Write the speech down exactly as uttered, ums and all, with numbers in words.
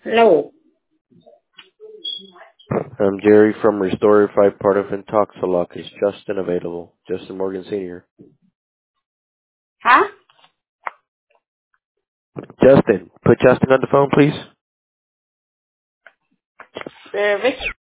Hello. I'm Jerry from Restore Five, part of Intoxalock. Is Justin available? Justin Morgan Senior Huh? Justin, put Justin on the phone, please. Uh, which